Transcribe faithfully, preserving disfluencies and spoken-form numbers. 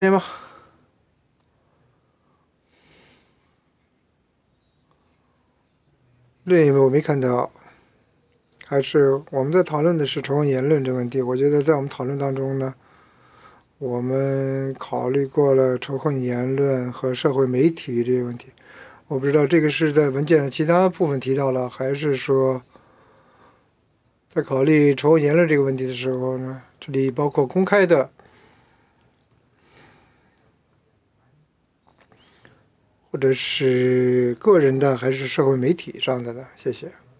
对吗？对，我没看到。还是我们在讨论的是仇恨言论这个问题。我觉得在我们讨论当中呢，我们考虑过了仇恨言论和社会媒体这个问题。我不知道这个是在文件的其他部分提到了，还是说在考虑仇恨言论这个问题的时候呢，这里包括公开的，或者是个人的，还是社会媒体上的呢？谢谢。